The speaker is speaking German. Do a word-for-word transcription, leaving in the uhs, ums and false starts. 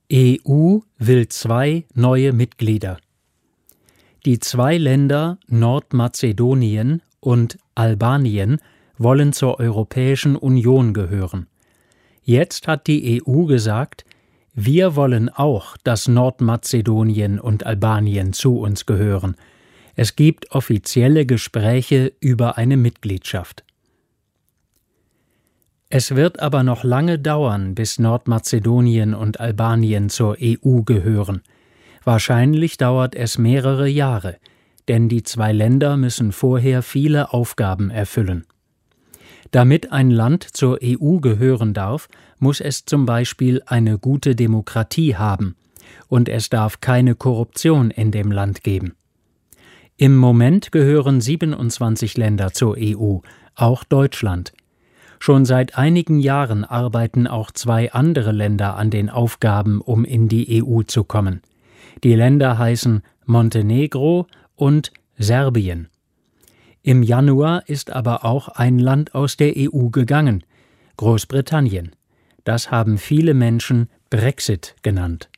E U will zwei neue Mitglieder. Die zwei Länder Nordmazedonien und Albanien wollen zur Europäischen Union gehören. Jetzt hat die E U gesagt, wir wollen auch, dass Nordmazedonien und Albanien zu uns gehören. Es gibt offizielle Gespräche über eine Mitgliedschaft. Es wird aber noch lange dauern, bis Nordmazedonien und Albanien zur E U gehören. Wahrscheinlich dauert es mehrere Jahre, denn die zwei Länder müssen vorher viele Aufgaben erfüllen. Damit ein Land zur E U gehören darf, muss es zum Beispiel eine gute Demokratie haben und es darf keine Korruption in dem Land geben. Im Moment gehören siebenundzwanzig Länder zur E U, auch Deutschland. Schon seit einigen Jahren arbeiten auch zwei andere Länder an den Aufgaben, um in die E U zu kommen. Die Länder heißen Montenegro und Serbien. Im Januar ist aber auch ein Land aus der E U gegangen, Großbritannien. Das haben viele Menschen Brexit genannt.